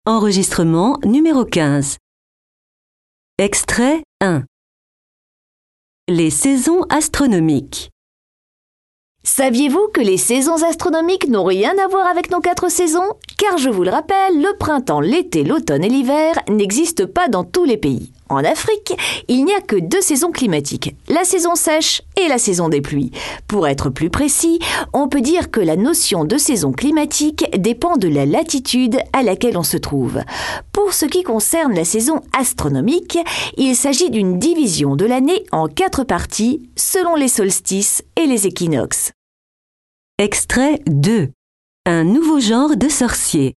Enregistrement numéro 15. Extrait 1. Les saisons astronomiques. Saviez-vous que les saisons astronomiques n'ont rien à voir avec nos 4 saisons? Car je vous le rappelle, le printemps, l'été, l'automne et l'hiver n'existent pas dans tous les pays. En Afrique, il n'y a que 2 saisons climatiques, la saison sèche et la saison des pluies. Pour être plus précis, on peut dire que la notion de saison climatique dépend de la latitude à laquelle on se trouve. Pour ce qui concerne la saison astronomique, il s'agit d'une division de l'année en 4 parties selon les solstices et les équinoxes. Extrait 2. Un nouveau genre de sorcier.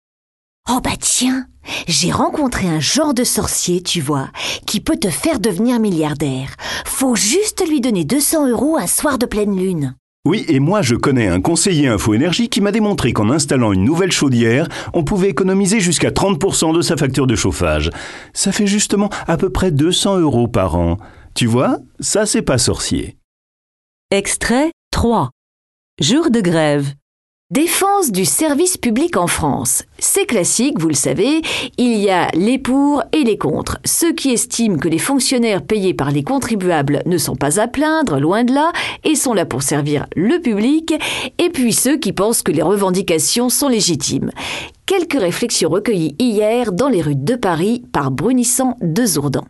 Oh bah tiens, j'ai rencontré un genre de sorcier, tu vois, qui peut te faire devenir milliardaire. Faut juste lui donner 200 € un soir de pleine lune. Oui, et moi je connais un conseiller info-énergie qui m'a démontré qu'en installant une nouvelle chaudière, on pouvait économiser jusqu'à 30% de sa facture de chauffage. Ça fait justement à peu près 200 € par an. Tu vois, ça c'est pas sorcier. Extrait 3. Jour de grève. Défense du service public en France. C'est classique, vous le savez, il y a les pour et les contre. Ceux qui estiment que les fonctionnaires payés par les contribuables ne sont pas à plaindre, loin de là, et sont là pour servir le public, et puis ceux qui pensent que les revendications sont légitimes. Quelques réflexions recueillies hier dans les rues de Paris par Brunissant de Zourdan.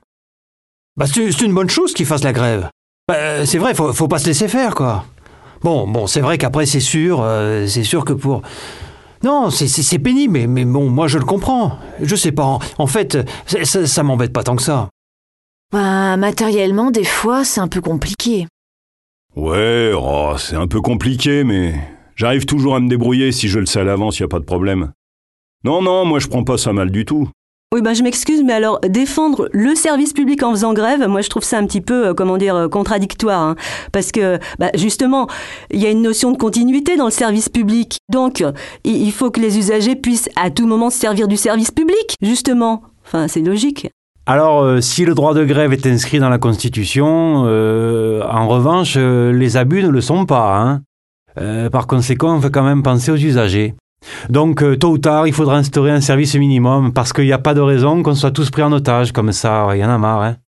C'est une bonne chose qu'ils fassent la grève. C'est vrai, faut pas se laisser faire, quoi. Bon, c'est vrai qu'après, c'est sûr que pour... Non, c'est pénible, mais bon, moi, je le comprends. Je sais pas, en fait, ça m'embête pas tant que ça. Matériellement, des fois, c'est un peu compliqué. Ouais, c'est un peu compliqué, mais j'arrive toujours à me débrouiller si je le sais à l'avance, y a pas de problème. Non, moi je prends pas ça mal du tout. Oui, je m'excuse, mais alors, défendre le service public en faisant grève, moi je trouve ça un petit peu, contradictoire. Hein, parce que, justement, il y a une notion de continuité dans le service public. Donc, il faut que les usagers puissent à tout moment se servir du service public, justement. Enfin, c'est logique. Alors, si le droit de grève est inscrit dans la Constitution, en revanche, les abus ne le sont pas. Hein. Par conséquent, on fait quand même penser aux usagers. Donc, tôt ou tard, il faudra instaurer un service minimum parce qu'il n'y a pas de raison qu'on soit tous pris en otage comme ça. Il y en a marre, hein.